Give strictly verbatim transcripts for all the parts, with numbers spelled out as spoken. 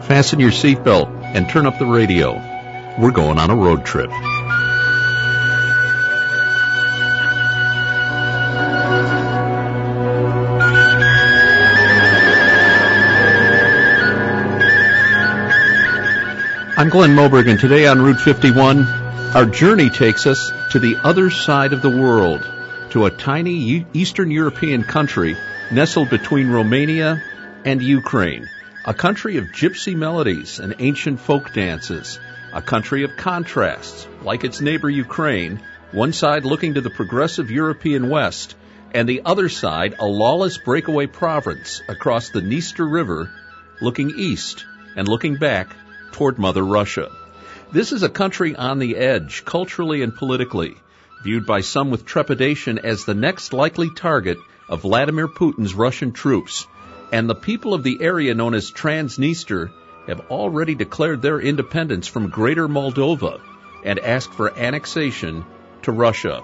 Fasten your seatbelt and turn up the radio. We're going on a road trip. I'm Glenn Moberg, and today on Route fifty-one, our journey takes us to the other side of the world, to a tiny Eastern European country nestled between Romania and Ukraine, a country of gypsy melodies and ancient folk dances, a country of contrasts, like its neighbor Ukraine, one side looking to the progressive European West, and the other side a lawless breakaway province across the Dniester River, looking east and looking back toward Mother Russia. This is a country on the edge, culturally and politically, viewed by some with trepidation as the next likely target of Vladimir Putin's Russian troops. And the people of the area known as Transnistria have already declared their independence from Greater Moldova and asked for annexation to Russia.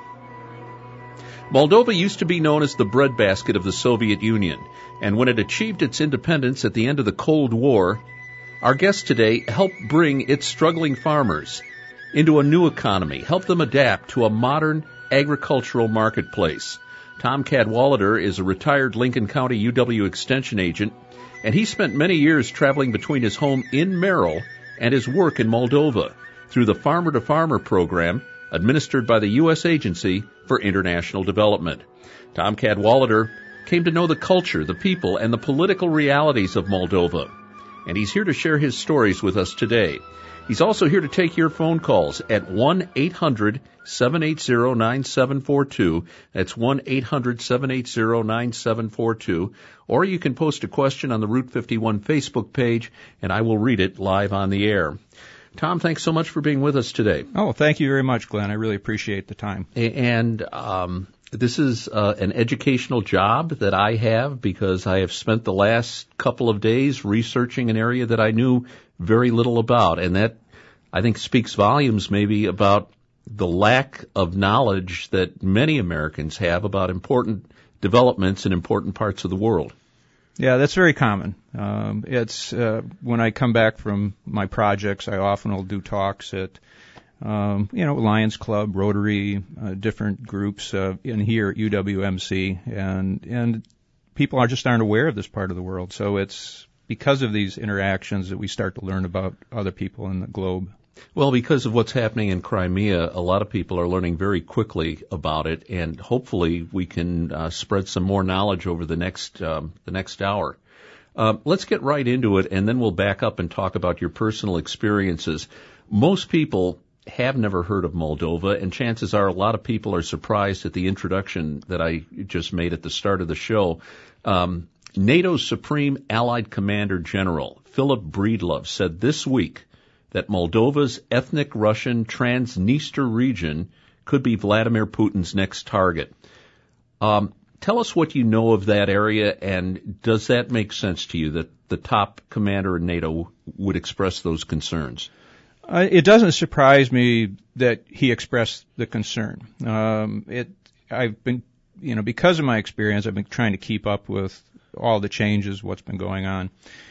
Moldova used to be known as the breadbasket of the Soviet Union, and when it achieved its independence at the end of the Cold War, our guest today helped bring its struggling farmers into a new economy, help them adapt to a modern agricultural marketplace. Tom Cadwalader is a retired Lincoln County U W Extension agent, and he spent many years traveling between his home in Merrill and his work in Moldova through the Farmer to Farmer program administered by the U S Agency for International Development. Tom Cadwalader came to know the culture, the people, and the political realities of Moldova, and he's here to share his stories with us today. He's also here to take your phone calls at one eight hundred seven eight zero nine seven four two. That's one eight hundred seven eight zero nine seven four two. Or you can post a question on the Route fifty-one Facebook page, and I will read it live on the air. Tom, thanks so much for being with us today. Oh, thank you very much, Glenn. I really appreciate the time. And um, this is uh, an educational job that I have because I have spent the last couple of days researching an area that I knew very little about, and that, I think, speaks volumes maybe about the lack of knowledge that many Americans have about important developments in important parts of the world. Yeah, that's very common. Um, it's uh, when I come back from my projects, I often will do talks at Um, you know, Lions Club, Rotary, uh, different groups uh, in here at U W M C, and and people are just aren't aware of this part of the world. So it's because of these interactions that we start to learn about other people in the globe. Well, because of what's happening in Crimea, a lot of people are learning very quickly about it, and hopefully we can uh, spread some more knowledge over the next um, the next hour. Uh, let's get right into it, and then we'll back up and talk about your personal experiences. Most people have never heard of Moldova, and chances are a lot of people are surprised at the introduction that I just made at the start of the show. Um, NATO's Supreme Allied Commander General, Philip Breedlove, said this week that Moldova's ethnic Russian Transnistria region could be Vladimir Putin's next target. Um, tell us what you know of that area, and does that make sense to you that the top commander in NATO would express those concerns? Uh, it doesn't surprise me that he expressed the concern. Um, it, I've been, you know, because of my experience, I've been trying to keep up with all the changes, what's been going on,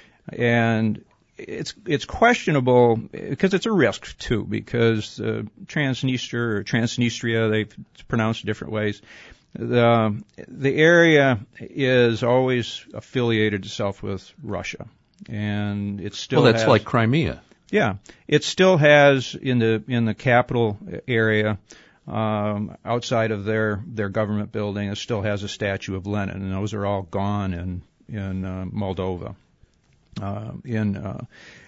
and it's it's questionable because it's a risk too. Because uh, Transnistria or Transnistria, they've pronounced different ways. The the area is always affiliated itself with Russia, and it still. Well, that's has, like Crimea. Yeah, it still has in the in the capital area, um, outside of their their government building, it still has a statue of Lenin, and those are all gone in in uh, Moldova. Uh, in uh,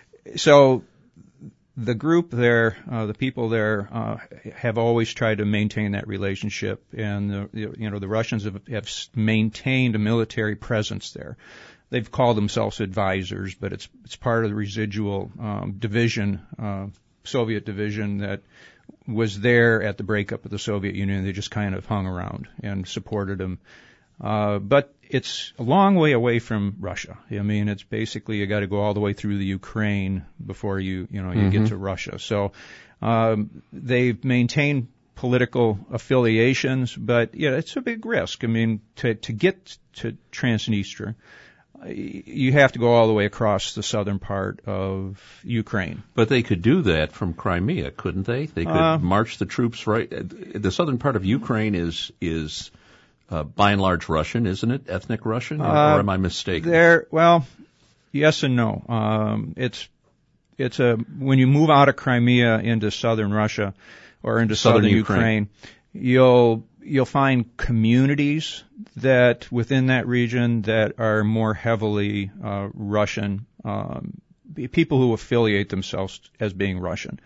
so the group there, uh, the people there, uh, have always tried to maintain that relationship, and the, you know the Russians have, have maintained a military presence there. They've called themselves advisors, but it's it's part of the residual um, division, uh, Soviet division that was there at the breakup of the Soviet Union. They just kind of hung around and supported them. Uh, but it's a long way away from Russia. I mean, it's basically you got to go all the way through the Ukraine before you you know you mm-hmm. get to Russia. So um, they've maintained political affiliations, but yeah, it's a big risk. I mean, to to get to Transnistria. you have to go all the way across the southern part of Ukraine. But they could do that from Crimea, couldn't they? They could uh, march the troops right. The southern part of Ukraine is is uh, by and large Russian, isn't it? Ethnic Russian, or, uh, or am I mistaken? There, well, yes and no. Um, it's it's a when you move out of Crimea into southern Russia or into southern, southern Ukraine, Ukraine, you'll you'll find communities that within that region that are more heavily uh, Russian, um, people who affiliate themselves as being Russian.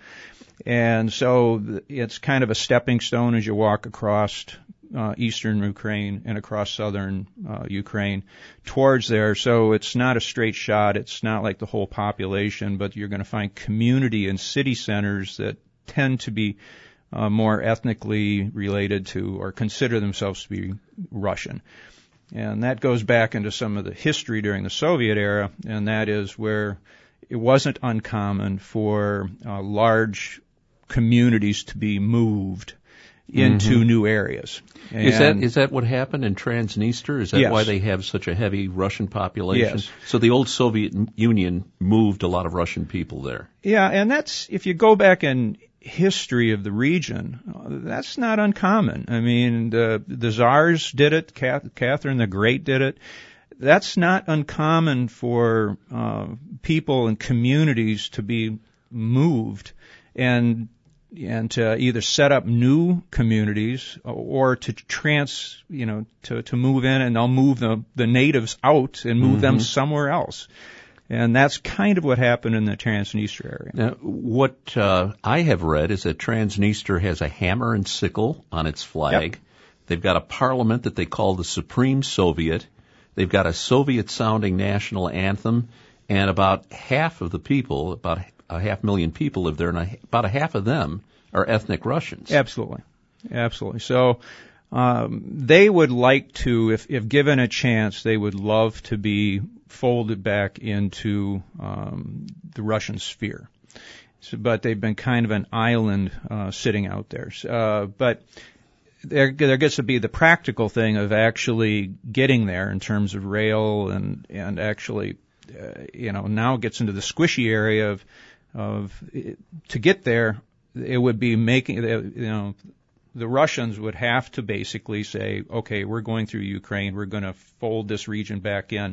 And so it's kind of a stepping stone as you walk across uh, eastern Ukraine and across southern uh, Ukraine towards there. So it's not a straight shot. It's not like the whole population, but you're going to find community and city centers that tend to be Uh, more ethnically related to or consider themselves to be Russian. And that goes back into some of the history during the Soviet era, and that is where it wasn't uncommon for uh, large communities to be moved into mm-hmm. new areas. And is that is that what happened in Transnistria? Is that yes. why they have such a heavy Russian population? Yes. So the old Soviet Union moved a lot of Russian people there. Yeah, and that's, if you go back in history of the region, that's not uncommon. I mean, the, the Tsars did it, Catherine the Great did it. That's not uncommon for uh, people and communities to be moved and and to either set up new communities or to trans, you know, to, to move in, and they'll move the, the natives out and move mm-hmm. them somewhere else. And that's kind of what happened in the Transnistria area. Now, what uh, I have read is that Transnistria has a hammer and sickle on its flag. Yep. They've got a parliament that they call the Supreme Soviet. They've got a Soviet-sounding national anthem, and about half of the people, about a half million people live there, and a, about a half of them are ethnic Russians. Absolutely. Absolutely. So um, they would like to, if, if given a chance, they would love to be folded back into um, the Russian sphere. So, but they've been kind of an island uh, sitting out there. Uh, but there, there gets to be the practical thing of actually getting there in terms of rail and and actually, uh, you know, now it gets into the squishy area of of to get there. It would be making, you know, the Russians would have to basically say, okay, we're going through Ukraine, we're going to fold this region back in.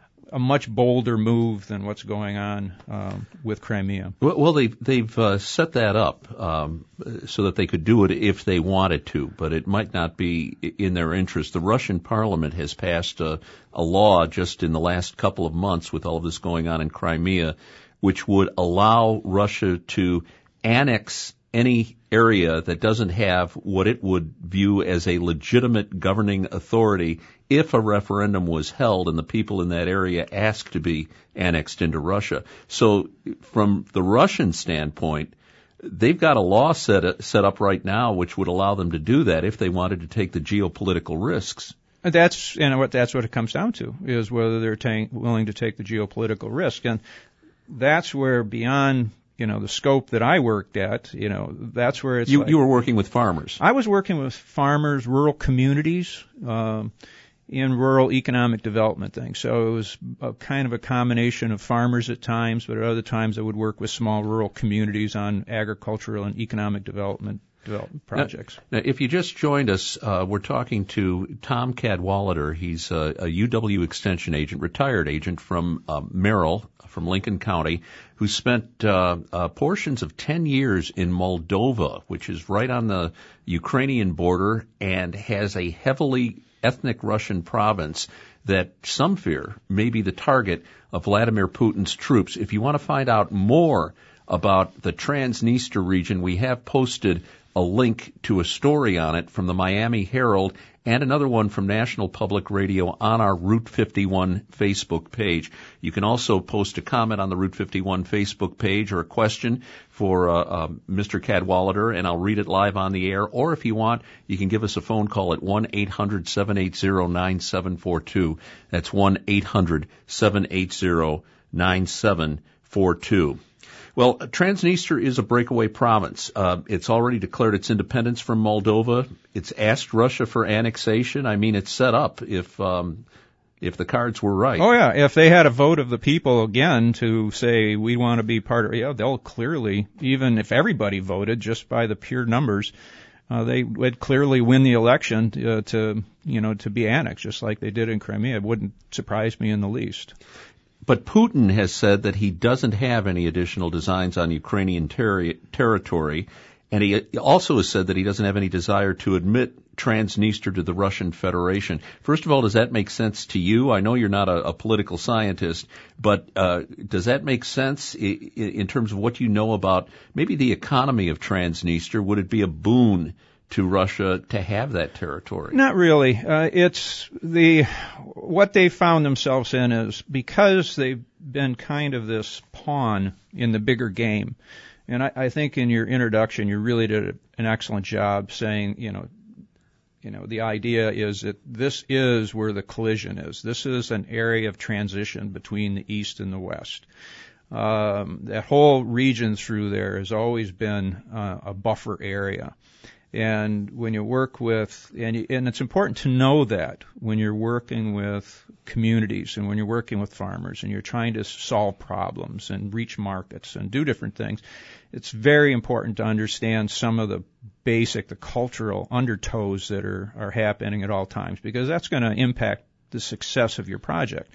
A much bolder move than what's going on um, with Crimea. Well, well they've, they've uh, set that up um, so that they could do it if they wanted to, but it might not be in their interest. The Russian parliament has passed a, a law just in the last couple of months with all of this going on in Crimea, which would allow Russia to annex any area that doesn't have what it would view as a legitimate governing authority if a referendum was held and the people in that area asked to be annexed into Russia. So from the Russian standpoint, they've got a law set, set up right now which would allow them to do that if they wanted to take the geopolitical risks. That's, you know, what that's what it comes down to, is whether they're ta- willing to take the geopolitical risk. And that's where, beyond, you know, the scope that I worked at, you know, that's where it's You, like, you were working with farmers. I was working with farmers, rural communities, um, in rural economic development things. So it was a kind of a combination of farmers at times, but at other times I would work with small rural communities on agricultural and economic development development projects. Now, now if you just joined us, uh, we're talking to Tom Cadwalader. He's a, a U W Extension agent, retired agent from uh, Merrill, from Lincoln County, who spent uh, uh, portions of ten years in Moldova, which is right on the Ukrainian border and has a heavily ethnic Russian province that some fear may be the target of Vladimir Putin's troops. If you want to find out more about the Transnistria region, we have posted a link to a story on it from the Miami Herald and another one from National Public Radio on our Route fifty-one Facebook page. You can also post a comment on the Route fifty-one Facebook page or a question for uh, uh, Mister Cadwalader, and I'll read it live on the air. Or if you want, you can give us a phone call at one eight hundred seven eight zero nine seven four two. That's one eight hundred seven eight zero nine seven four two. Well, Transnistria is a breakaway province. Uh, it's already declared its independence from Moldova. It's asked Russia for annexation. I mean, it's set up. If um, if the cards were right. Oh, yeah. If they had a vote of the people again to say we want to be part of, yeah, they'll clearly, even if everybody voted just by the pure numbers, uh, they would clearly win the election uh, to, you know, to be annexed, just like they did in Crimea. It wouldn't surprise me in the least. But Putin has said that he doesn't have any additional designs on Ukrainian ter- territory, and he also has said that he doesn't have any desire to admit Transnistria to the Russian Federation. First of all, does that make sense to you? I know you're not a, a political scientist, but uh, does that make sense in, in terms of what you know about maybe the economy of Transnistria? Would it be a boon to Russia to have that territory? Not really. Uh, it's the what they found themselves in is because they've been kind of this pawn in the bigger game. And I, I think in your introduction, you really did an excellent job saying, you know, you know, the idea is that this is where the collision is. This is an area of transition between the East and the West. Um, that whole region through there has always been uh, a buffer area. And when you work with, and, you, and it's important to know that when you're working with communities and when you're working with farmers and you're trying to solve problems and reach markets and do different things, it's very important to understand some of the basic, the cultural undertows that are, are happening at all times, because that's going to impact the success of your project.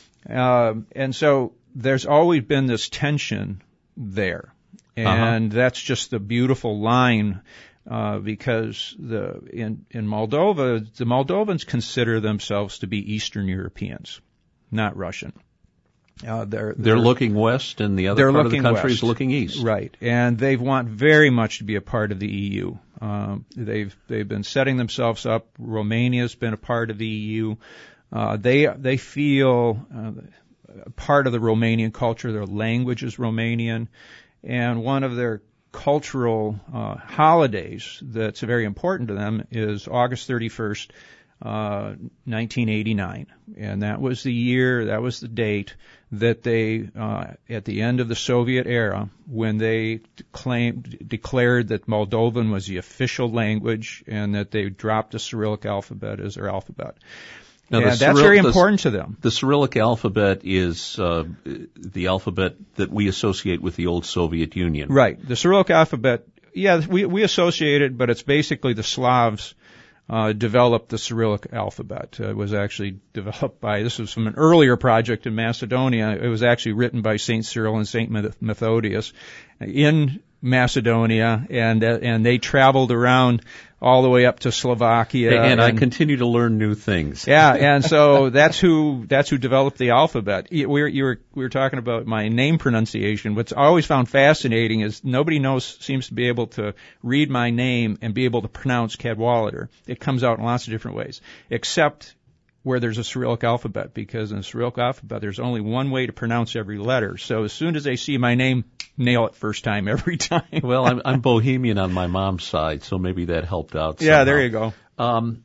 Um, and so there's always been this tension there. And uh-huh. That's just the beautiful line. Uh, because the in in Moldova, the Moldovans consider themselves to be Eastern Europeans, not Russian. Uh, they're, they're they're looking west, and the other part of the country is looking east. Right, and they want very much to be a part of the E U. Um, they've they've been setting themselves up. Romania's been a part of the E U. Uh, they they feel uh, part of the Romanian culture. Their language is Romanian, and one of their cultural uh, holidays that's very important to them is August thirty-first, uh, nineteen eighty-nine. And that was the year, that was the date that they, uh, at the end of the Soviet era, when they claimed, declared that Moldovan was the official language and that they dropped the Cyrillic alphabet as their alphabet. Now, and that's Cyrill- very the, important to them. The Cyrillic alphabet is uh, the alphabet that we associate with the old Soviet Union. Right. The Cyrillic alphabet, yeah, we, we associate it, but it's basically the Slavs uh, developed the Cyrillic alphabet. Uh, it was actually developed by, this was from an earlier project in Macedonia. It was actually written by Saint Cyril and Saint Methodius in Macedonia, and uh, and they traveled around all the way up to Slovakia. And, and I and, continue to learn new things. Yeah, and so that's who that's who developed the alphabet. We were you were we were talking about my name pronunciation. What's I always found fascinating is nobody knows seems to be able to read my name and be able to pronounce Cadwallader. It comes out in lots of different ways, except where there's a Cyrillic alphabet, because in the Cyrillic alphabet there's only one way to pronounce every letter. So as soon as they see my name, nail it first time every time. Well, I'm, I'm Bohemian on my mom's side, so maybe that helped out somehow. Yeah, there you go. Um,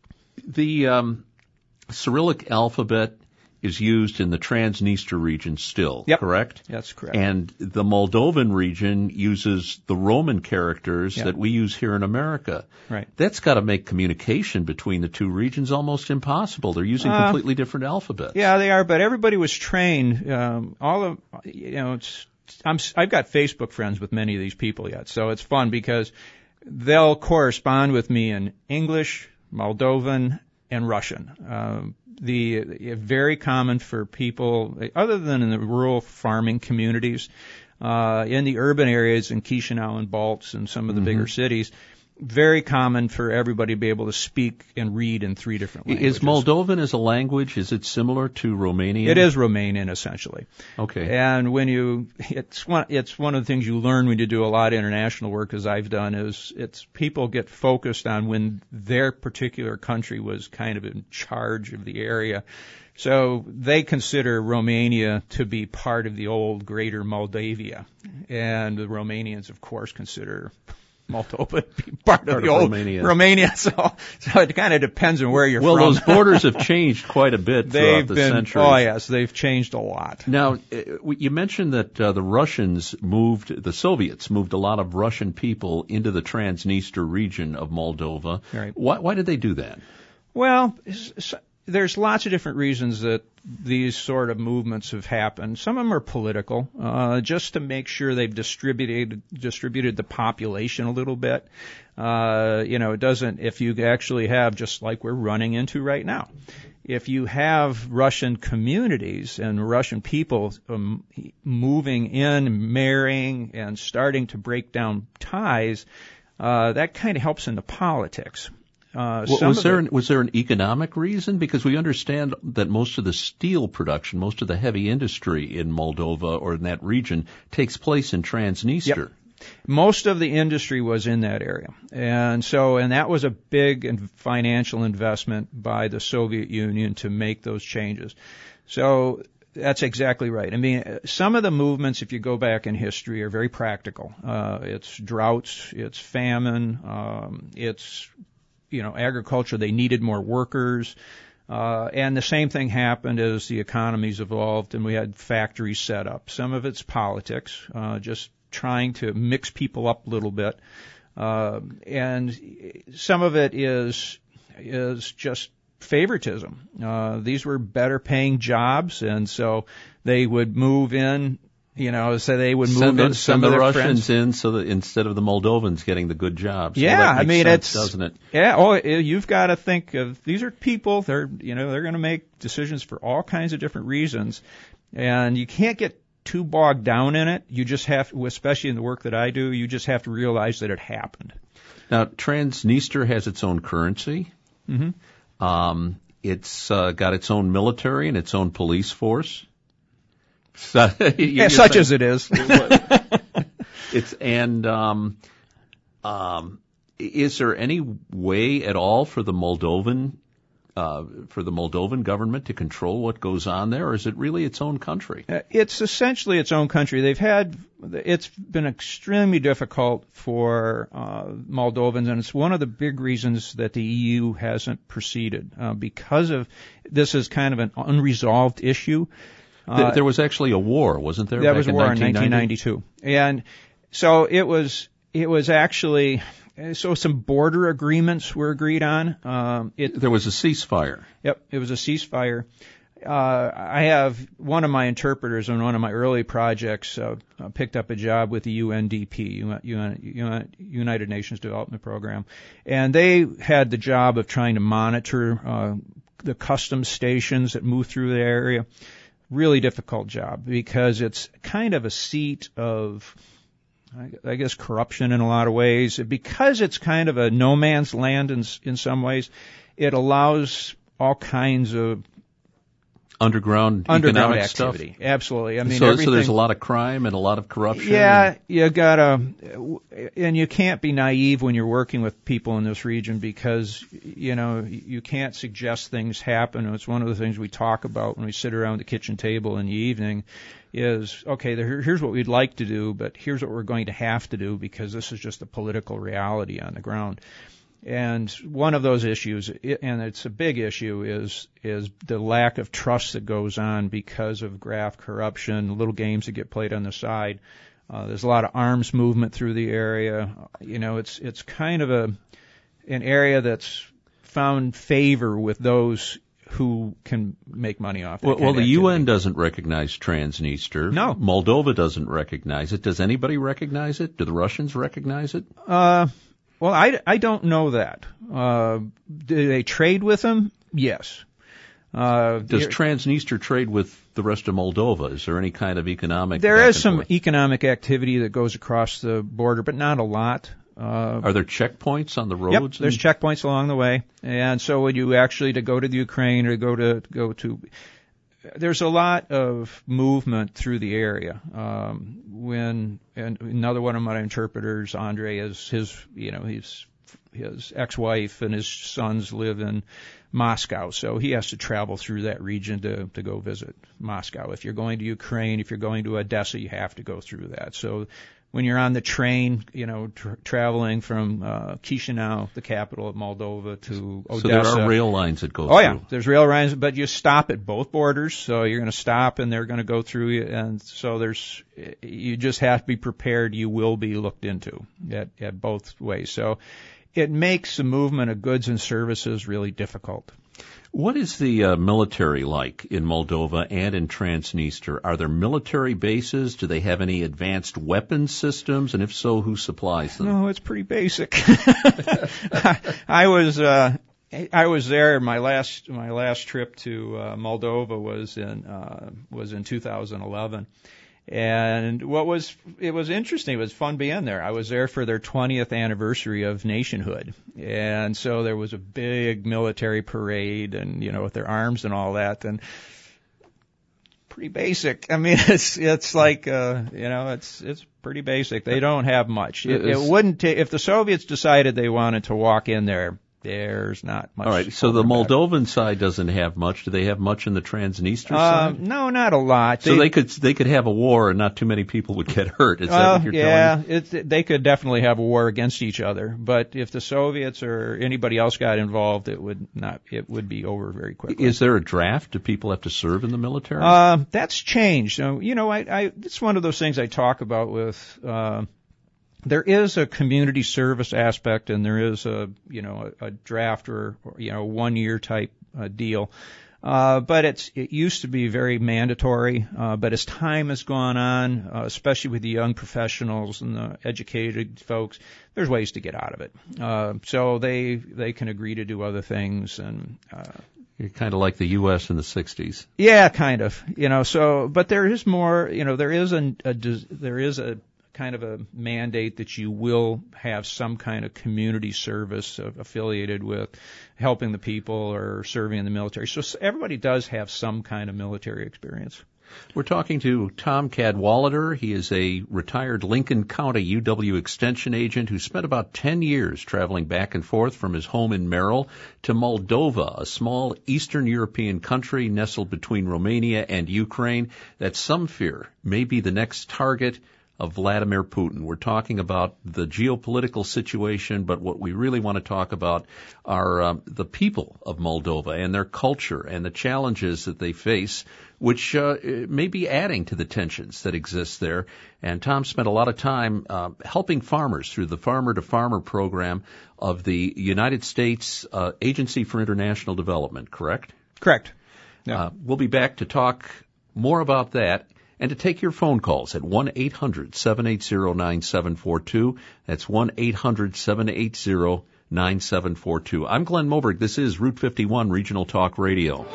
the um, Cyrillic alphabet is used in the Transnistria region still, yep. correct? That's correct. And the Moldovan region uses the Roman characters yep. that we use here in America. Right. That's got to make communication between the two regions almost impossible. They're using uh, completely different alphabets. Yeah, they are, but everybody was trained. Um, all of, you know, it's, I'm, I've got Facebook friends with many of these people yet, so it's fun because they'll correspond with me in English, Moldovan, and Russian. Um, the very common for people, other than in the rural farming communities, uh, in the urban areas in Chisinau and Balts and some of the mm-hmm. bigger cities, very common for everybody to be able to speak and read in three different languages. Is Moldovan as a language, is it similar to Romanian? It is Romanian, essentially. Okay. And when you, it's one, it's one of the things you learn when you do a lot of international work, as I've done, is it's people get focused on when their particular country was kind of in charge of the area. So they consider Romania to be part of the old Greater Moldavia. And the Romanians, of course, consider Moldova be part, part of the of old Romania. Romania. So, so it kind of depends on where you're well, from. Well, those borders have changed quite a bit throughout they've the been, centuries. Oh, yes, they've changed a lot. Now, you mentioned that uh, the Russians moved, the Soviets moved a lot of Russian people into the Transnistria region of Moldova. Right. Why, why did they do that? Well, there's lots of different reasons that these sort of movements have happened. Some of them are political, uh, just to make sure they've distributed distributed the population a little bit. Uh, you know, it doesn't, if you actually have, just like we're running into right now, if you have Russian communities and Russian people um, moving in, marrying, and starting to break down ties, uh, that kind of helps into politics. Uh, well, was there an, was there an economic reason? Because we understand that most of the steel production, most of the heavy industry in Moldova or in that region takes place in Transnistria. Yep. Most of the industry was in that area. And so, and that was a big and financial investment by the Soviet Union to make those changes. So that's exactly right. I mean, some of the movements, if you go back in history, are very practical. Uh, it's droughts, it's famine, um, it's you know, agriculture, they needed more workers. Uh, and the same thing happened as the economies evolved and we had factories set up. Some of it's politics, uh, just trying to mix people up a little bit. Uh, and some of it is, is just favoritism. Uh, these were better paying jobs and so they would move in. You know, so they would move send in the, some send of the their Russians friends. in so that instead of the Moldovans getting the good jobs. Yeah, well, that I mean, sense, it's doesn't it? Yeah, oh, you've got to think of these are people. They're you know they're going to make decisions for all kinds of different reasons, and you can't get too bogged down in it. You just have, to, especially in the work that I do, you just have to realize that it happened. Now, Transnistria has its own currency. Mm-hmm. Um, it's uh, got its own military and its own police force. So, yeah, such saying, as it is. it's and um, um, is there any way at all for the Moldovan uh, for the Moldovan government to control what goes on there, or is it really its own country? Uh, it's essentially its own country. They've had it's been extremely difficult for uh, Moldovans, and it's one of the big reasons that the E U hasn't proceeded uh, because of this is kind of an unresolved issue. Uh, there was actually a war, wasn't there? There was a war in nineteen ninety-two. And so it was, it was actually, so some border agreements were agreed on. Um, it, there was a ceasefire. Yep, it was a ceasefire. Uh, I have one of my interpreters on one of my early projects uh, picked up a job with the U N D P, United Nations Development Program, and they had the job of trying to monitor uh, the customs stations that move through the area. Really difficult job because it's kind of a seat of, I guess, corruption in a lot of ways. Because it's kind of a no man's land in, in some ways, it allows all kinds of underground, underground economic activity. Stuff. Absolutely. I mean, so, everything, so there's a lot of crime and a lot of corruption. Yeah, you gotta, and you can't be naive when you're working with people in this region because, you know, you can't suggest things happen. It's one of the things we talk about when we sit around the kitchen table in the evening is, okay, there, here's what we'd like to do, but here's what we're going to have to do because this is just a political reality on the ground. And one of those issues, and it's a big issue, is is the lack of trust that goes on because of graft corruption, little games that get played on the side. Uh, there's a lot of arms movement through the area. You know, it's it's kind of a an area that's found favor with those who can make money off it. Well, well the U N doesn't recognize Transnistria. No. Moldova doesn't recognize it. Does anybody recognize it? Do the Russians recognize it? Uh. Well, I, I don't know that. Uh, do they trade with them? Yes. Uh, Does Transnistria trade with the rest of Moldova? Is there any kind of economic? There is some economic activity that goes across the border, but not a lot. Uh, Are there checkpoints on the roads? Yep, there's checkpoints along the way. And so when you actually to go to the Ukraine or go to go to there's a lot of movement through the area. Um, when and another one of my interpreters, Andre, is his, you know, he's his ex-wife and his sons live in Moscow, so he has to travel through that region to to go visit Moscow. If you're going to Ukraine, if you're going to Odessa, you have to go through that. So when you're on the train, you know, tra- traveling from uh, Chisinau, the capital of Moldova, to Odessa. So there are rail lines that go oh, through. Oh, yeah. There's rail lines, but you stop at both borders. So you're going to stop, and they're going to go through you. And so there's, you just have to be prepared. You will be looked into at, at both ways. So it makes the movement of goods and services really difficult. What is the uh, military like in Moldova and in Transnistria? Are there military bases? Do they have any advanced weapons systems? And if so, who supplies them? No, it's pretty basic. I was uh, I was there. My last my last trip to uh, Moldova was in uh, was in two thousand eleven. And what was, it was interesting, it was fun being there. I was there for their twentieth anniversary of nationhood. And so there was a big military parade and, you know, with their arms and all that. And pretty basic. I mean, it's, it's like, uh, you know, it's, it's pretty basic. They don't have much. It, it wouldn't take, if the Soviets decided they wanted to walk in there, there's not much. All right, so the Moldovan side doesn't have much. Do they have much in the Transnistria uh, side? No, not a lot. So they, they could they could have a war and not too many people would get hurt. Is uh, that what you're yeah, telling me? Yeah, they could definitely have a war against each other. But if the Soviets or anybody else got involved, it would not. It would be over very quickly. Is there a draft? Do people have to serve in the military? Uh, that's changed. So, you know, I, I it's one of those things I talk about with. Uh, There is a community service aspect, and there is a, you know, a, a draft or, or, you know, one year type uh, deal. Uh, but it's, it used to be very mandatory, uh, but as time has gone on, uh, especially with the young professionals and the educated folks, there's ways to get out of it. Uh, so they, they can agree to do other things and, uh, You're kind of like the U S in the sixties. Yeah, kind of, you know, so, but there is more, you know, there is a, a there is a, kind of a mandate that you will have some kind of community service affiliated with helping the people or serving in the military. So everybody does have some kind of military experience. We're talking to Tom Cadwalader. He is a retired Lincoln County U W Extension agent who spent about ten years traveling back and forth from his home in Merrill to Moldova, a small Eastern European country nestled between Romania and Ukraine that some fear may be the next target of Vladimir Putin. We're talking about the geopolitical situation, but what we really want to talk about are um, the people of Moldova and their culture and the challenges that they face, which uh, may be adding to the tensions that exist there. And Tom spent a lot of time uh, helping farmers through the Farmer to Farmer program of the United States uh, Agency for International Development, correct? Correct. Yeah. Uh, we'll be back to talk more about that and to take your phone calls at one eight hundred seven eight zero nine seven four two. That's one eight hundred seven eight zero nine seven four two. I'm Glenn Moberg. This is Route fifty-one Regional Talk Radio.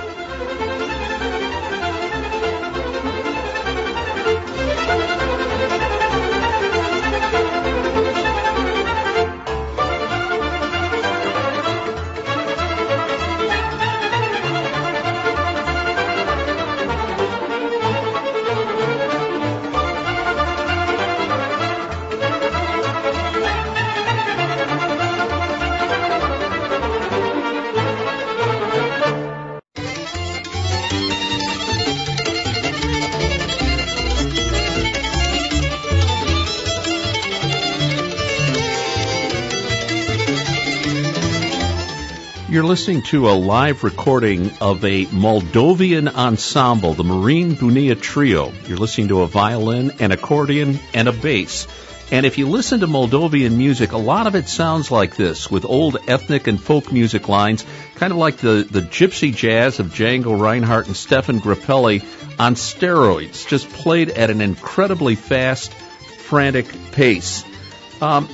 You're listening to a live recording of a Moldovan ensemble, the Marine Bunia Trio. You're listening to a violin, an accordion, and a bass. And if you listen to Moldovan music, a lot of it sounds like this, with old ethnic and folk music lines, kind of like the, the gypsy jazz of Django Reinhardt and Stefan Grappelli on steroids, just played at an incredibly fast, frantic pace. Um,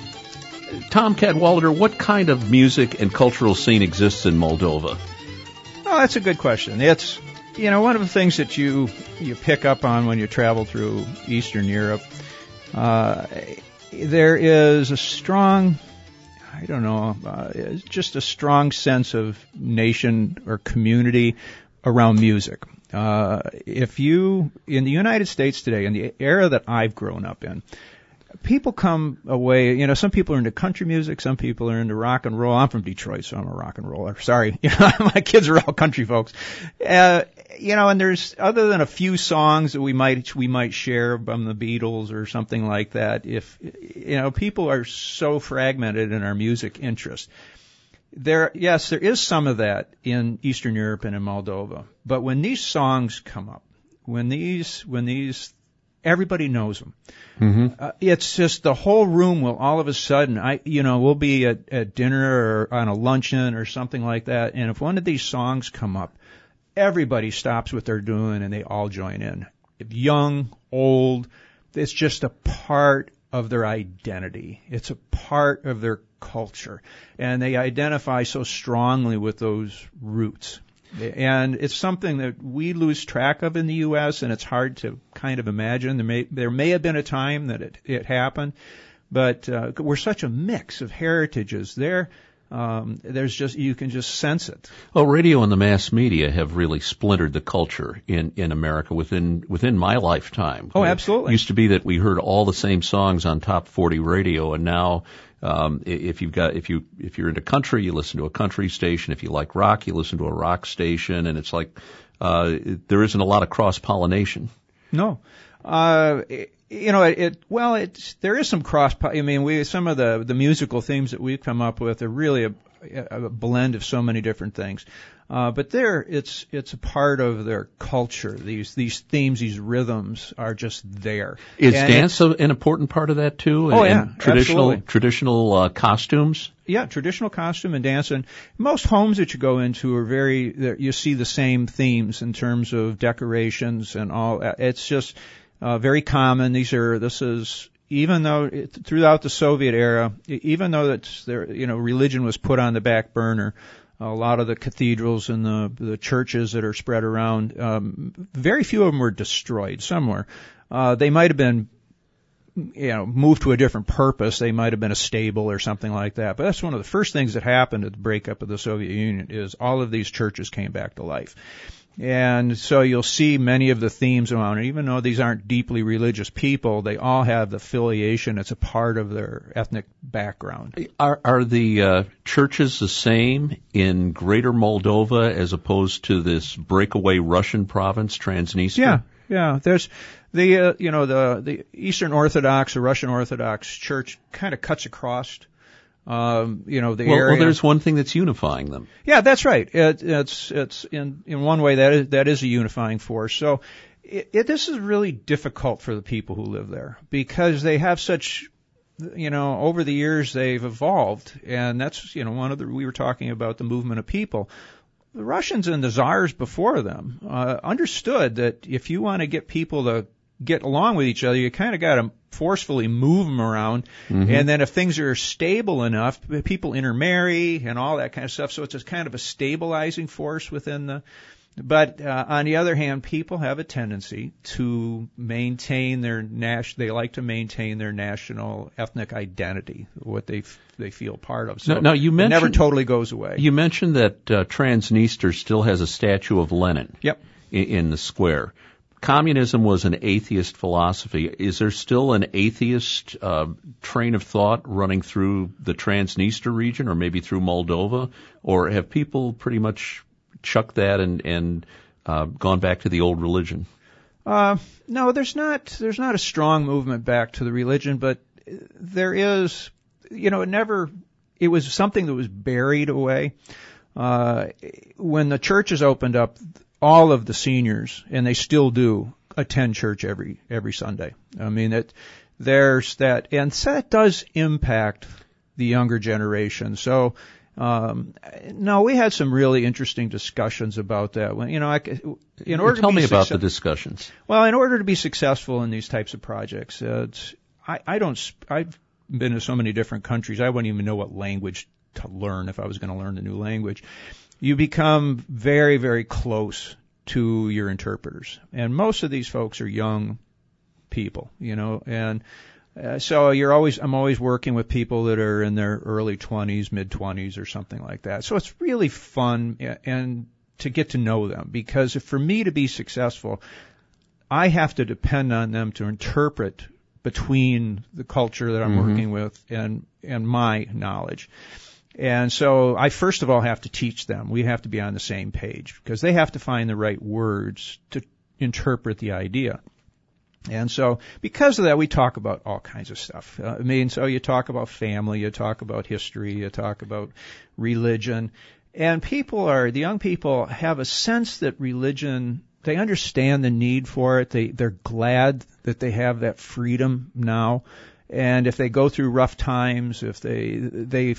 Tom Cadwalader, what kind of music and cultural scene exists in Moldova? Oh, that's a good question. It's, you know, one of the things that you you pick up on when you travel through Eastern Europe. Uh, there is a strong, I don't know, uh, just a strong sense of nation or community around music. Uh, if you, in the United States today, in the era that I've grown up in, people come away, you know, some people are into country music, some people are into rock and roll. I'm from Detroit, so I'm a rock and roller. Sorry. You know, my kids are all country folks. Uh, you know, and there's, other than a few songs that we might, we might share from the Beatles or something like that, if, you know, people are so fragmented in our music interest. There, yes, there is some of that in Eastern Europe and in Moldova. But when these songs come up, when these, when these everybody knows them. Mm-hmm. Uh, it's just the whole room will all of a sudden, I, you know, we'll be at, at dinner or on a luncheon or something like that, and if one of these songs come up, everybody stops what they're doing and they all join in. If young, old, it's just a part of their identity. It's a part of their culture, and they identify so strongly with those roots. And it's something that we lose track of in the U S, and it's hard to kind of imagine. There may, there may have been a time that it, it happened, but uh, we're such a mix of heritages there. Um, there's just, you can just sense it. Well, radio and the mass media have really splintered the culture in, in America within, within my lifetime. Oh, absolutely. It used to be that we heard all the same songs on top forty radio, and now, um, if you've got, if you, if you're into country, you listen to a country station. If you like rock, you listen to a rock station, and it's like, uh, there isn't a lot of cross-pollination. No. Uh, it, You know, it, it well, it's there is some cross. I mean, we some of the the musical themes that we've come up with are really a, a blend of so many different things. Uh, but there, it's it's a part of their culture. These these themes, these rhythms are just there. Is and dance a, an important part of that too? Oh and, yeah, and traditional absolutely. traditional uh, costumes. Yeah, traditional costume and dance, and most homes that you go into are very. You see the same themes in terms of decorations and all. It's just. Uh, very common. These are, this is, even though it, throughout the Soviet era, even though it's there, you know, religion was put on the back burner, a lot of the cathedrals and the, the churches that are spread around, um, very few of them were destroyed. Some were. Uh, they might have been, you know, moved to a different purpose. They might have been a stable or something like that. But that's one of the first things that happened at the breakup of the Soviet Union is all of these churches came back to life. And so you'll see many of the themes around it. Even though these aren't deeply religious people, they all have the affiliation. It's a part of their ethnic background. Are, are the uh, churches the same in Greater Moldova as opposed to this breakaway Russian province, Transnistria? Yeah, yeah. There's the uh, you know the the Eastern Orthodox or Russian Orthodox Church kind of cuts across. Um, you know, the well, area. Well, there's one thing that's unifying them. Yeah, that's right. It, it's, it's in, in one way that is, that is a unifying force. So it, it, this is really difficult for the people who live there because they have such, you know, over the years they've evolved, and that's, you know, one of the, we were talking about the movement of people. The Russians and the czars before them, uh, understood that if you want to get people to get along with each other, you kind of got to forcefully move them around. Mm-hmm. And then if things are stable enough, people intermarry and all that kind of stuff. So it's a kind of a stabilizing force within the, but, uh, on the other hand, people have a tendency to maintain their nas- they like to maintain their national ethnic identity, what they, f- they feel part of. So now, now you mentioned, it never totally goes away. You mentioned that, uh, Transnistria still has a statue of Lenin. Yep. in, in the square. Communism was an atheist philosophy. Is there still an atheist uh, train of thought running through the Transnistria region or maybe through Moldova? Or have people pretty much chucked that and, and uh, gone back to the old religion? Uh, no, there's not, there's not a strong movement back to the religion, but there is, you know, it never, it was something that was buried away. Uh, when the churches opened up, all of the seniors, and they still do, attend church every every Sunday. I mean, it, there's that, and so that does impact the younger generation. So, um, no, we had some really interesting discussions about that. When you know, I, in order tell to be me about success- the discussions. Well, in order to be successful in these types of projects, uh, it's, I, I don't. I've been to so many different countries. I wouldn't even know what language to learn if I was going to learn a new language. You become very, very close to your interpreters. And most of these folks are young people, you know, and uh, so you're always, I'm always working with people that are in their early twenties, mid twenties or something like that. So it's really fun and to get to know them, because for me to be successful, I have to depend on them to interpret between the culture that I'm mm-hmm. working with and, and my knowledge. And so I first of all have to teach them. We have to be on the same page because they have to find the right words to interpret the idea. And so because of that, we talk about all kinds of stuff. Uh, I mean, so you talk about family, you talk about history, you talk about religion. And people are, the young people have a sense that religion they understand the need for it. They they're glad that they have that freedom now. And if they go through rough times, if they they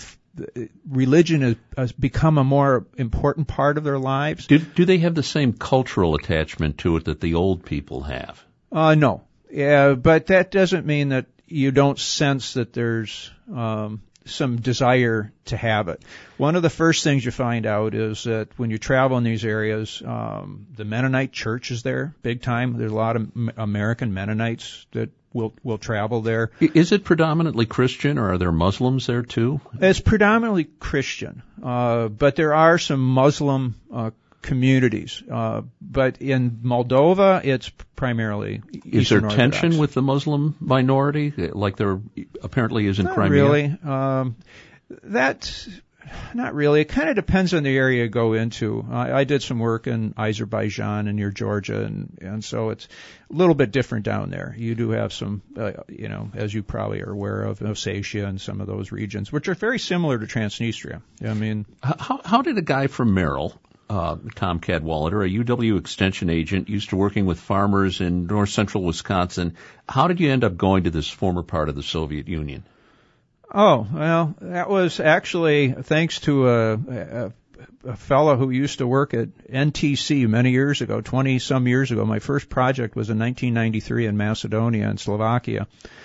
religion has, has become a more important part of their lives. Do do they have the same cultural attachment to it that the old people have? Uh, no. Yeah, but that doesn't mean that you don't sense that there's um, some desire to have it. One of the first things you find out is that when you travel in these areas, um, the Mennonite church is there big time. There's a lot of American Mennonites that will will travel there. Is it predominantly Christian, or are there Muslims there too? It's predominantly Christian, uh, but there are some Muslim uh, communities. Uh, but in Moldova, it's primarily Eastern Is there Orthodox. tension with the Muslim minority, like there apparently is in Not Crimea? really. Um, that, not really. It kind of depends on the area you go into. I, I did some work in Azerbaijan and near Georgia, and, and so it's a little bit different down there. You do have some, uh, you know, as you probably are aware of, Ossetia and some of those regions, which are very similar to Transnistria. I mean, How, how did a guy from Merrill, uh, Tom Cadwallader, a U W Extension agent, used to working with farmers in north central Wisconsin, how did you end up going to this former part of the Soviet Union? Oh, well, that was actually thanks to a, a, a fellow who used to work at N T C many years ago, twenty some years ago. My first project was in nineteen ninety-three in Macedonia and Slovakia,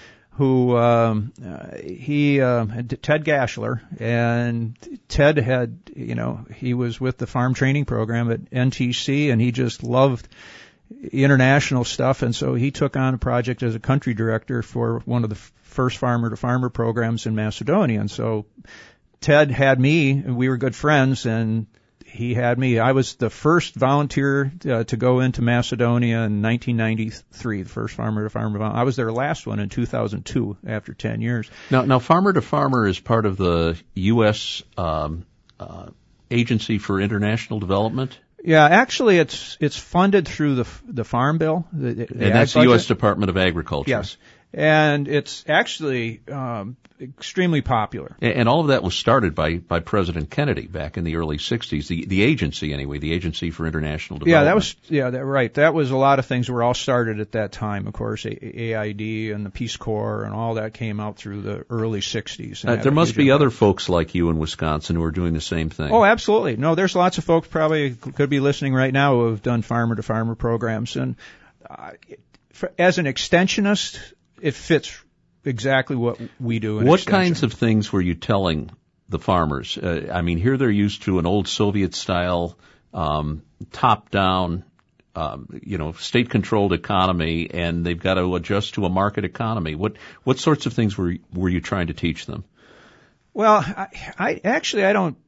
who, um, uh, he, uh, Ted Gashler, and Ted had, you know, he was with the farm training program at N T C, and he just loved international stuff, and so he took on a project as a country director for one of the first farmer-to-farmer programs in Macedonia. And so Ted had me, and we were good friends, and he had me. I was the first volunteer uh, to go into Macedonia in nineteen ninety-three, the first farmer-to-farmer. I was their last one in two thousand two, after ten years. Now, now farmer-to-farmer is part of the U S Um, uh, Agency for International Development? Yeah, actually, it's it's funded through the the Farm Bill. The, the and that's the U S Department of Agriculture. Yes. And it's actually um, extremely popular. And all of that was started by, by President Kennedy back in the early sixties. The the agency, anyway, the Agency for International Development. Yeah, that was yeah, that, right. That was a lot of things were all started at that time. Of course, A I D and the Peace Corps and all that came out through the early sixties. Uh, there must be other folks like you in Wisconsin who are doing the same thing. Oh, absolutely. No, there's lots of folks probably could be listening right now who have done farmer-to-farmer programs. And uh, for, as an extensionist, it fits exactly what we do. In what extension. kinds of things were you telling the farmers? Uh, I mean, here they're used to an old Soviet-style, um, top-down, um, you know, state-controlled economy, and they've got to adjust to a market economy. What what sorts of things were were you trying to teach them? Well, I, I actually I don't.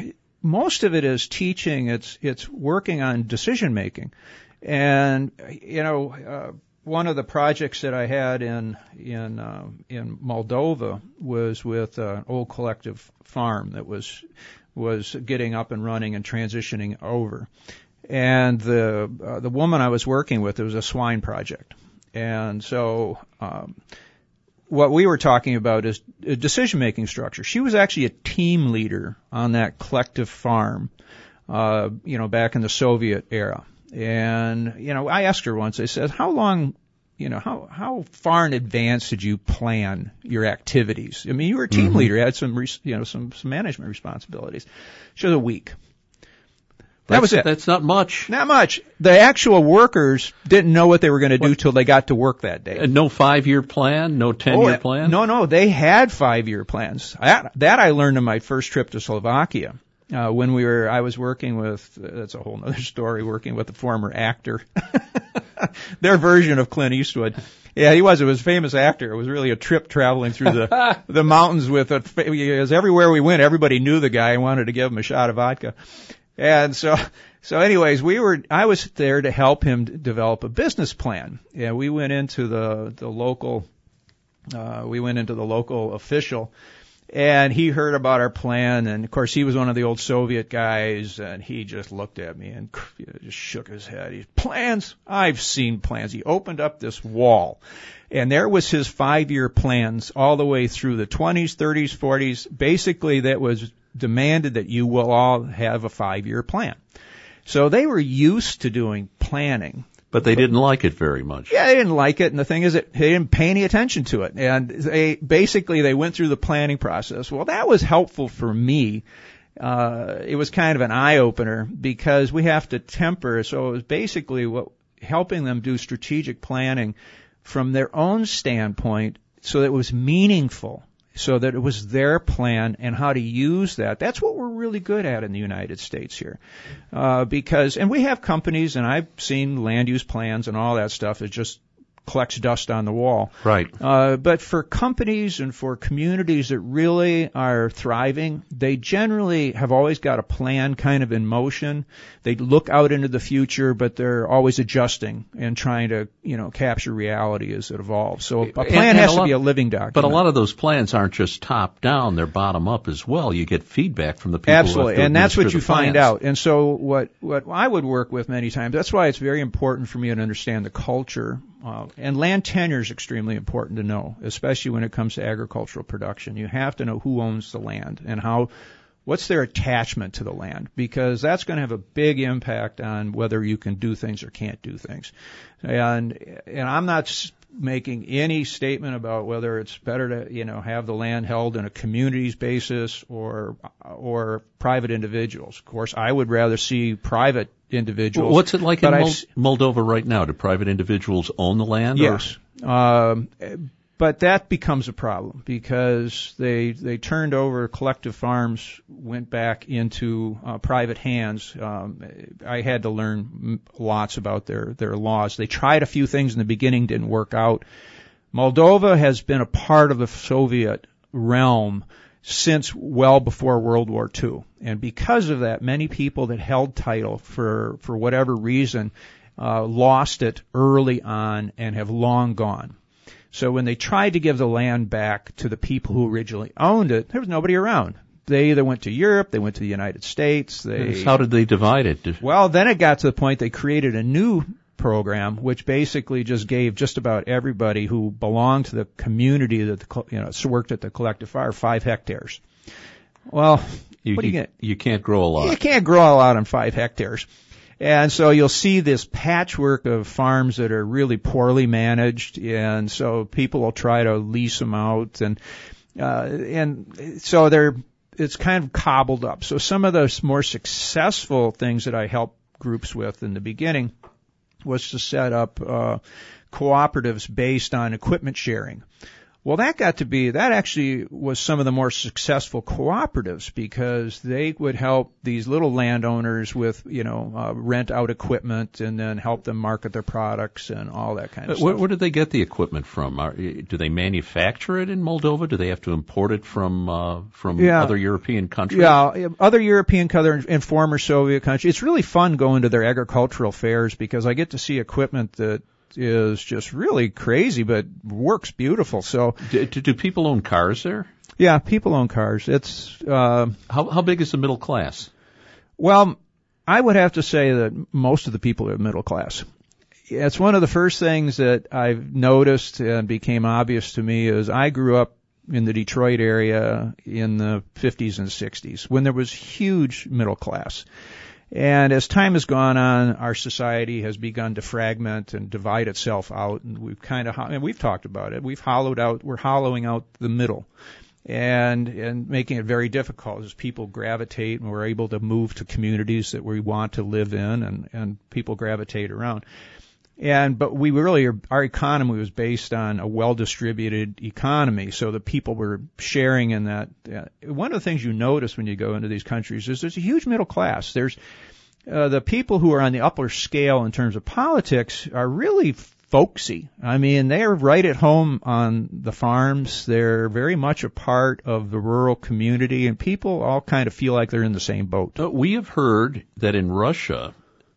Most of it is teaching. It's it's working on decision making, and you know. Uh, One of the projects that I had in in uh, in Moldova was with an old collective farm that was was getting up and running and transitioning over, and the uh, the woman I was working with, it was a swine project, and so um, what we were talking about is a decision making structure. She was actually a team leader on that collective farm, uh, you know, back in the Soviet era. And, you know, I asked her once, I said, how long, you know, how, how far in advance did you plan your activities? I mean, you were a team mm-hmm. leader, you had some, you know, some, some management responsibilities. She was a week. That that's, was it. That's not much. Not much. The actual workers didn't know what they were going to do till they got to work that day. And no five-year plan, no ten-year oh, plan? No, no, they had five-year plans. That, that I learned on my first trip to Slovakia. Uh, when we were, I was working with, uh, that's a whole other story, working with a former actor. Their version of Clint Eastwood. Yeah, he was. It was a famous actor. It was really a trip traveling through the, the mountains with a, because everywhere we went, everybody knew the guy and wanted to give him a shot of vodka. And so, so anyways, we were, I was there to help him develop a business plan. Yeah, we went into the, the local, uh, we went into the local official. And he heard about our plan, and of course he was one of the old Soviet guys, and he just looked at me and just shook his head. He, plans? I've seen plans. He opened up this wall, and there was his five-year plans all the way through the twenties, thirties, forties. Basically, that was demanded that you will all have a five-year plan. So they were used to doing planning. But they didn't like it very much. Yeah, they didn't like it, and the thing is that they didn't pay any attention to it. And they basically they went through the planning process. Well, that was helpful for me. Uh, it was kind of an eye-opener because we have to temper. So it was basically what helping them do strategic planning from their own standpoint so that it was meaningful, so that it was their plan and how to use that. That's what we're really good at in the United States here. Uh, because, and we have companies, and I've seen land use plans and all that stuff. It just collects dust on the wall. Right. Uh, but for companies and for communities that really are thriving, they generally have always got a plan kind of in motion. They look out into the future, but they're always adjusting and trying to, you know, capture reality as it evolves. So a plan and, and has a lot, to be a living document. But a lot of those plans aren't just top down, they're bottom up as well. You get feedback from the people Absolutely, who have to and that's what you the plans. find out. And so what, what I would work with many times, that's why it's very important for me to understand the culture. Uh, and land tenure is extremely important to know, especially when it comes to agricultural production. You have to know who owns the land and how, what's their attachment to the land, because that's going to have a big impact on whether you can do things or can't do things. And and I'm not making any statement about whether it's better to, you know, have the land held in a communities basis or or private individuals. Of course, I would rather see private individuals. What's it like in Mol- Moldova right now? Do private individuals own the land? Yes. Um, but that becomes a problem because they they turned over collective farms, went back into uh, private hands. Um, I had to learn lots about their, their laws. They tried a few things in the beginning, didn't work out. Moldova has been a part of the Soviet realm since well before World War Two. And because of that, many people that held title for, for whatever reason, uh, lost it early on and have long gone. So when they tried to give the land back to the people who originally owned it, there was nobody around. They either went to Europe, they went to the United States. They, How did they divide it? Well, then it got to the point they created a new program, which basically just gave just about everybody who belonged to the community that the, you know worked at the collective farm five hectares. Well, you, what do you you get? You can't grow a lot. You can't grow a lot on five hectares. And so you'll see this patchwork of farms that are really poorly managed, and so people will try to lease them out, and uh, and so they're it's kind of cobbled up. So some of the more successful things that I helped groups with in the beginning was to set up uh, cooperatives based on equipment sharing. Well, that got to be, that actually was some of the more successful cooperatives because they would help these little landowners with, you know, uh, rent out equipment and then help them market their products and all that kind of where, stuff. Where did they get the equipment from? Are, do they manufacture it in Moldova? Do they have to import it from uh, from yeah. other European countries? Yeah, other European countries and former Soviet countries. It's really fun going to their agricultural fairs because I get to see equipment that is just really crazy, but works beautiful. So, do, do people own cars there? Yeah, people own cars. It's uh, how how big is the middle class? Well, I would have to say that most of the people are middle class. It's one of the first things that I've noticed and became obvious to me is I grew up in the Detroit area in the fifties and sixties when there was huge middle class. And as time has gone on, our society has begun to fragment and divide itself out, and we've kind of, and we've talked about it, we've hollowed out, we're hollowing out the middle, and, and making it very difficult as people gravitate, and we're able to move to communities that we want to live in, and, and people gravitate around. And, but we really, are, our economy was based on a well-distributed economy, so the people were sharing in that. Uh, one of the things you notice when you go into these countries is there's a huge middle class. There's, uh, the people who are on the upper scale in terms of politics are really folksy. I mean, they're right at home on the farms. They're very much a part of the rural community, and people all kind of feel like they're in the same boat. Uh, we have heard that in Russia,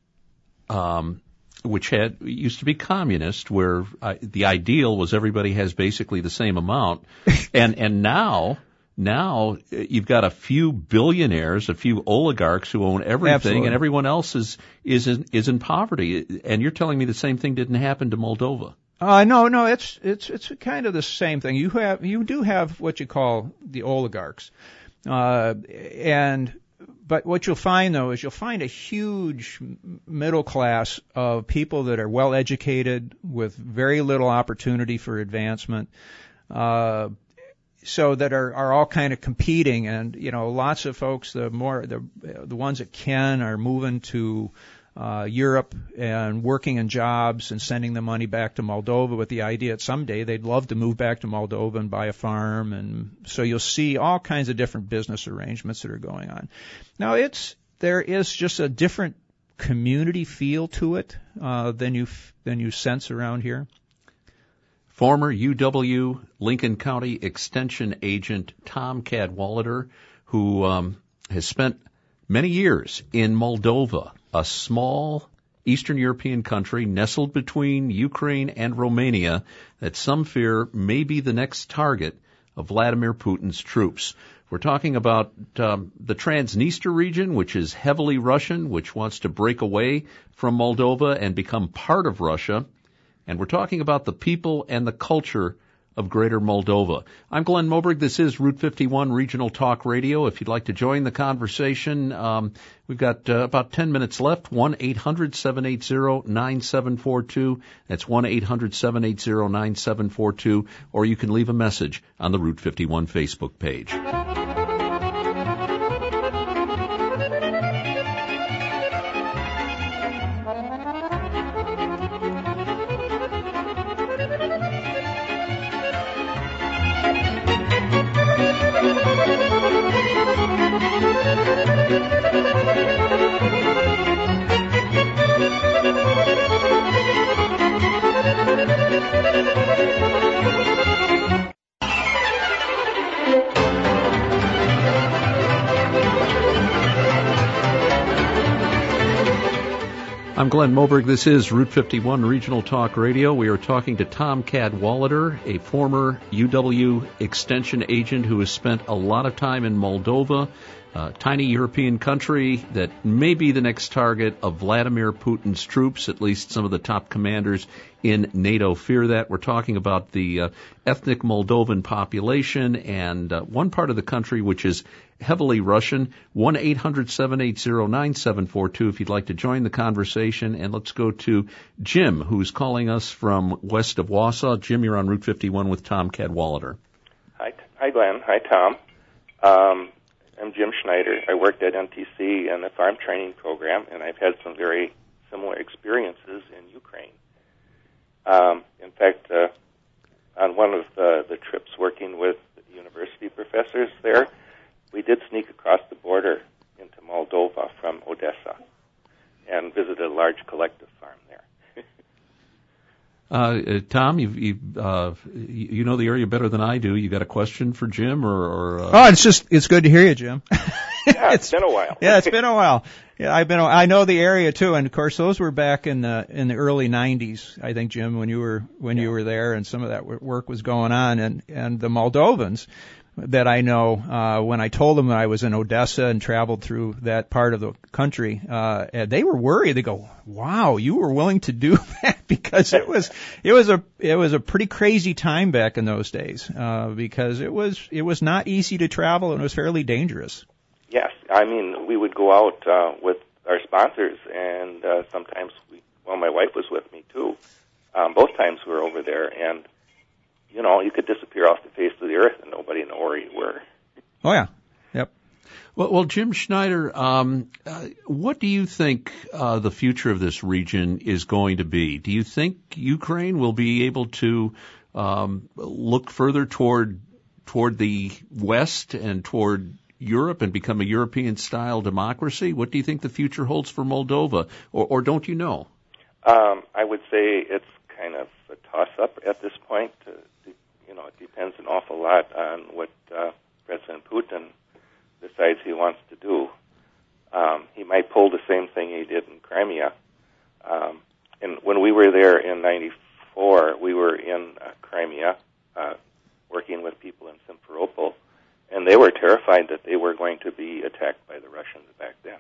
um, which had used to be communist, where uh, the ideal was everybody has basically the same amount, and and now now you've got a few billionaires, a few oligarchs who own everything, Absolutely. And everyone else is is in, is in poverty. And you're telling me the same thing didn't happen to Moldova? Uh, no, no, it's it's it's kind of the same thing. You have you do have what you call the oligarchs, uh, and but what you'll find, though, is you'll find a huge middle class of people that are well educated with very little opportunity for advancement, uh, so that are, are all kind of competing. And, you know, lots of folks, the more, the, the ones that can are moving to Uh, Europe and working in jobs and sending the money back to Moldova with the idea that someday they'd love to move back to Moldova and buy a farm. And so you'll see all kinds of different business arrangements that are going on. Now, it's there is just a different community feel to it uh, than you than you sense around here. Former U W Lincoln County Extension agent Tom Cadwallader, who um, has spent many years in Moldova, a small Eastern European country nestled between Ukraine and Romania that some fear may be the next target of Vladimir Putin's troops. We're talking about um, the Transnistria region, which is heavily Russian, which wants to break away from Moldova and become part of Russia. And we're talking about the people and the culture of Greater Moldova. I'm Glenn Moberg. This is Route fifty-one Regional Talk Radio. If you'd like to join the conversation, um, we've got uh, about ten minutes left. one eight hundred seven eight zero nine seven four two. That's one eight hundred seven eight zero nine seven four two. Or you can leave a message on the Route fifty-one Facebook page. I'm Glenn Moberg. This is Route fifty-one Regional Talk Radio. We are talking to Tom Cadwallader, a former U W Extension agent who has spent a lot of time in Moldova, a tiny European country that may be the next target of Vladimir Putin's troops. At least some of the top commanders in NATO fear that. We're talking about the uh, ethnic Moldovan population and uh, one part of the country which is heavily Russian. one eight hundred seven eight zero nine seven four two if you'd like to join the conversation. And let's go to Jim, who's calling us from west of Wausau. Jim, you're on Route fifty-one with Tom Cadwallader. Hi, hi Glenn. Hi, Tom. Um, I'm Jim Schneider. I worked at N T C in the farm training program, and I've had some very similar experiences in Ukraine. Um, in fact, uh, on one of the, the trips working with university professors there, we did sneak across the border into Moldova from Odessa and visited a large collective farm there. uh, uh, Tom, you've, you've, uh, you know the area better than I do. You got a question for Jim, or? or uh... Oh, it's just it's good to hear you, Jim. Yeah, it's, it's been a while. Yeah, it's been a while. Yeah, I've been. I know the area too, and of course those were back in the in the early nineties. I think, Jim, when you were when yeah. you were there, and some of that work was going on, and and the Moldovans that I know, uh, when I told them that I was in Odessa and traveled through that part of the country, uh, and they were worried. They go, "Wow, you were willing to do that?" Because it was, it was a, it was a pretty crazy time back in those days, uh, because it was, it was not easy to travel and it was fairly dangerous. Yes, I mean, we would go out, uh, with our sponsors, and, uh, sometimes we, well, my wife was with me too. Um, both times we were over there, and, you know, you could disappear off the face of the earth and nobody know where you were. Oh, yeah. Yep. Well, well Jim Schneider, um, uh, what do you think uh, the future of this region is going to be? Do you think Ukraine will be able to um, look further toward toward the West and toward Europe and become a European-style democracy? What do you think the future holds for Moldova, or, or don't you know? Um, I would say it's kind of a toss-up at this point. Uh, you know, it depends an awful lot on what uh, President Putin decides he wants to do. Um, he might pull the same thing he did in Crimea. Um, and when we were there in ninety-four, we were in uh, Crimea uh, working with people in Simferopol, and they were terrified that they were going to be attacked by the Russians back then.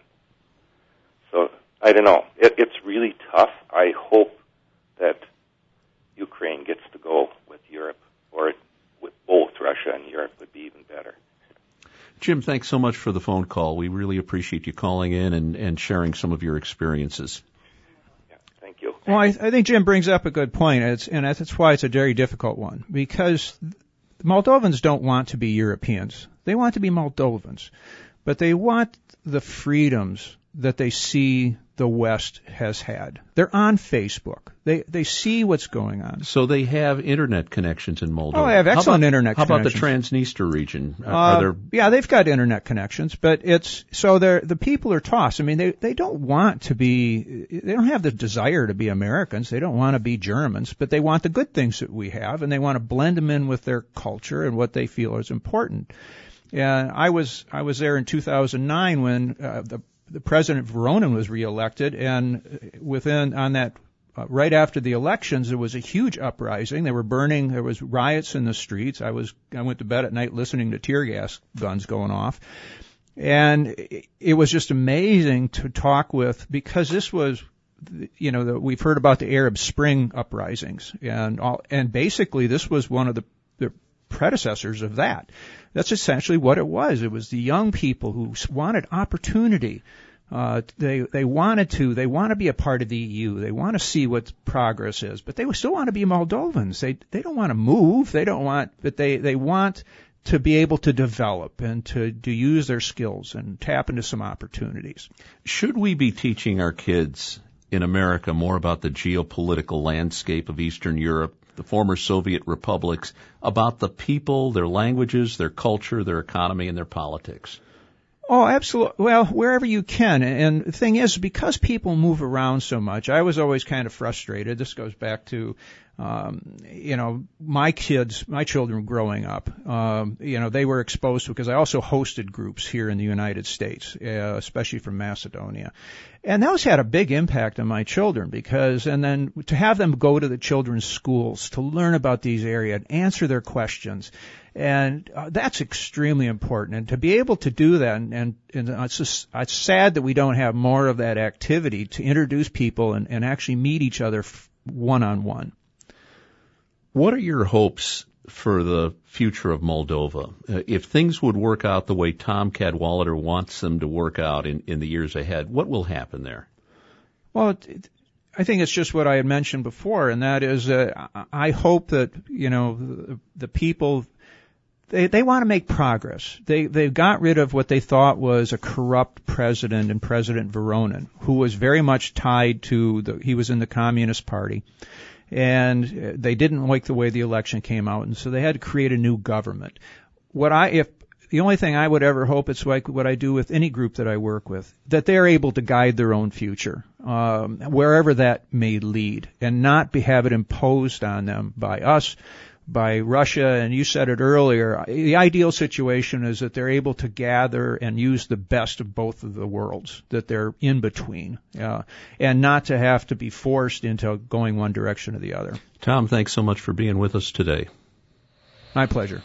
So, I don't know. It, it's really tough. I hope that Ukraine gets to go with Europe, or with both Russia and Europe would be even better. Jim, thanks so much for the phone call. We really appreciate you calling in and, and sharing some of your experiences. Yeah, thank you. Well, I, I think Jim brings up a good point, it's, and that's why it's a very difficult one, because the Moldovans don't want to be Europeans. They want to be Moldovans, but they want the freedoms that they see the West has had. They're on Facebook. They they see what's going on. So they have internet connections in Moldova. Oh, they have excellent how about, internet how connections. How about the Transnistria region? Are, uh, are there... Yeah, they've got internet connections, but it's so they're the people are tossed. I mean, they they don't want to be. They don't have the desire to be Americans. They don't want to be Germans, but they want the good things that we have, and they want to blend them in with their culture and what they feel is important. And I was I was there in two thousand nine when uh, the the President Voronin was reelected, and within on that uh, right after the elections, there was a huge uprising. They were burning. There was riots in the streets. I was I went to bed at night listening to tear gas guns going off, and it, it was just amazing to talk with, because this was, you know, the, we've heard about the Arab Spring uprisings, and all, and basically this was one of the, the predecessors of that. That's essentially what it was. It was the young people who wanted opportunity. Uh, they they wanted to they want to be a part of the E U. They want to see what progress is, but they still want to be Moldovans. They they don't want to move. They don't want, but they they want to be able to develop and to to use their skills and tap into some opportunities. Should we be teaching our kids in America more about the geopolitical landscape of Eastern Europe, the former Soviet republics, about the people, their languages, their culture, their economy, and their politics? Oh, absolutely. Well, wherever you can. And the thing is, because people move around so much, I was always kind of frustrated. This goes back to, um, you know, my kids, my children growing up. Um, you know, they were exposed to, because I also hosted groups here in the United States, uh, especially from Macedonia. And those had a big impact on my children, because, and then to have them go to the children's schools to learn about these areas, answer their questions. And uh, that's extremely important. And to be able to do that, and, and, and it's, just, it's sad that we don't have more of that activity to introduce people and, and actually meet each other f- one-on-one. What are your hopes for the future of Moldova? Uh, if things would work out the way Tom Cadwallader wants them to work out in, in the years ahead, what will happen there? Well, it, it, I think it's just what I had mentioned before, and that is uh, I hope that, you know, the, the people... They they want to make progress. They they got rid of what they thought was a corrupt president and President Voronin, who was very much tied to the he was in the Communist Party, and they didn't like the way the election came out, and so they had to create a new government. What I if the only thing I would ever hope, it's like what I do with any group that I work with, that they're able to guide their own future, um, wherever that may lead, and not be, have it imposed on them by us, by Russia. And you said it earlier, the ideal situation is that they're able to gather and use the best of both of the worlds, that they're in between, uh, and not to have to be forced into going one direction or the other. Tom, thanks so much for being with us today. My pleasure.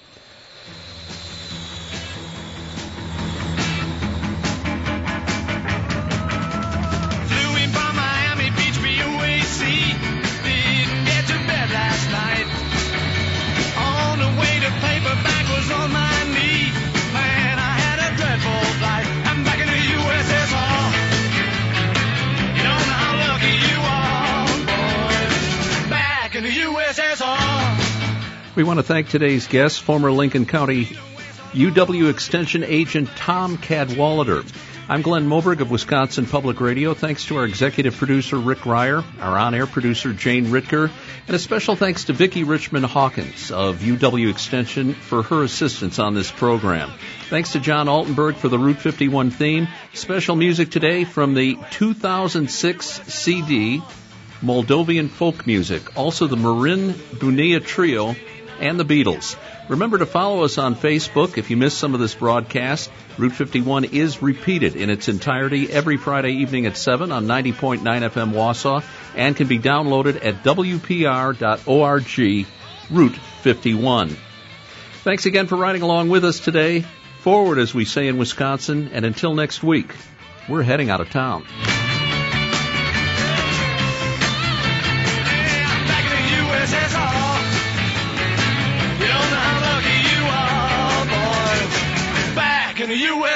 We want to thank today's guest, former Lincoln County U W Extension agent Tom Cadwallader. I'm Glenn Moberg of Wisconsin Public Radio. Thanks to our executive producer, Rick Ryer, our on-air producer, Jane Ritker, and a special thanks to Vicki Richmond Hawkins of U W Extension for her assistance on this program. Thanks to John Altenberg for the Route fifty-one theme. Special music today from the two thousand six C D, Moldovan Folk Music, also the Marin Bunia Trio, and the Beatles. Remember to follow us on Facebook if you missed some of this broadcast. Route fifty-one is repeated in its entirety every Friday evening at seven on ninety point nine F M Wausau and can be downloaded at W P R dot org, Route fifty-one. Thanks again for riding along with us today. Forward, as we say in Wisconsin, and until next week, we're heading out of town. In the U S